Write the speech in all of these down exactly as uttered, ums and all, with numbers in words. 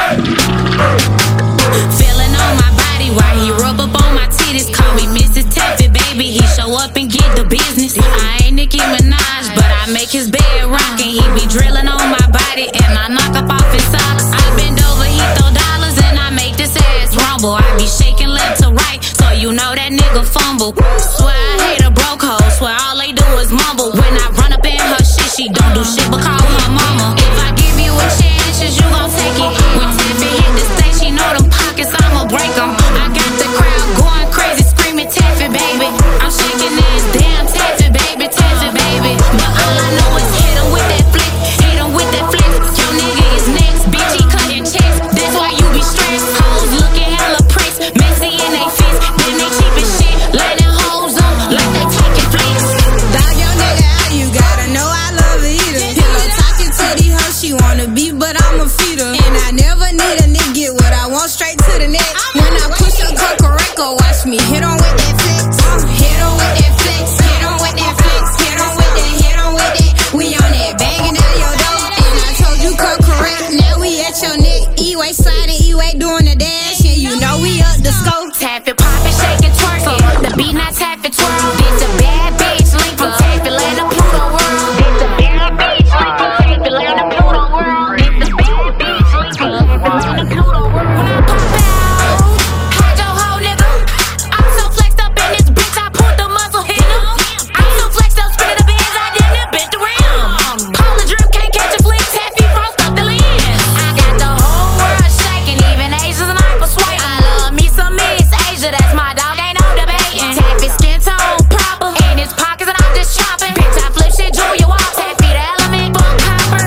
Feeling on my body while he rub up on my titties. Call me Missus Taffy, baby. He show up and get the business. I ain't Nicki Minaj, but I make his bed rock, and he be drilling on my body, and I knock up off his socks. I bend over, he throw dollars, and I make this ass rumble. I be shaking left to right, so you know that nigga fumble. Swear I hate a broke hoe, swear all they do is mumble. When I run up in her shit, she don't do shit but call her mama. If I give you a chance, you gon' take it. When Taffy hit the stage, she know them pockets, I'ma break them. I got the crowd going crazy, screaming Taffy, baby. I'm shaking this damn Taffy, baby, Taffy, baby. But all I know is hit him with that flick, hit him with that flick. Your nigga is next, bitch, he cutting checks. That's why you be stressed. Hoes looking hella pressed, messy in they fist. Then they cheap as shit, lighting hoes up like they taking flicks. Dog your nigga out, you gotta know I love her either. Pillow talking to these hoes, she wanna be, but I'm a feeder. And I never need a nigga, get what I want straight to the neck. When I push up Coco, watch me hit on with that flex. Hit on with that flex, hit on with that flex, hit on with that, hit on with that. We on that banging out your door. And I told you cut correct, now we at your neck. E-way sliding, E-way doing the dash, and you know we up the scope. Taffy poppin', shakin', twerkin'. The beat not Taffy twirl. This a bad bitch link from Taffy land to Pluto world. This a bad bitch link from Taffy land to Pluto world. This a bad bitch link from Taffy land to Pluto world. When I pop out, hide your hoe, nigga. I'm so flexed up in this bitch, I put the muscle hit him. I'm so flexed up, spinning the bands, I damn near bent the rim. Pull the drip, can't catch a flick. Taffy frost up the lens. I got the whole world shaking, even Asians and I persuade. I love me some Miss Asia, that's my dog, ain't no debating. Taffy skin tone proper, in his pockets and I'm just chopping. Bitch, I flip shit, Julia Wall. Taffy the element, bone copper.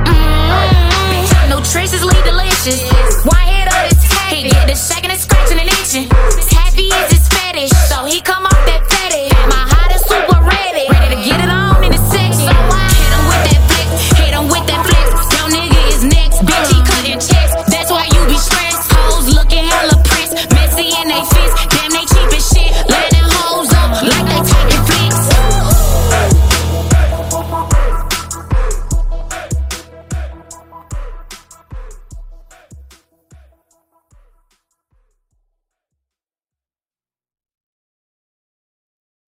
Mmm, bitch, I nutritiously delicious. One hit of this taffy, he get the shaking and scratching and itching. Taffy is his fetish, so he come off that fetish. And my hot is super ready, ready to get it on in the section. So I hit him with that flick, hit him with that flex. Your nigga is next, bitch, he cutting checks. That's why you be stressed. Hoes looking hella pressed, messy in they fist.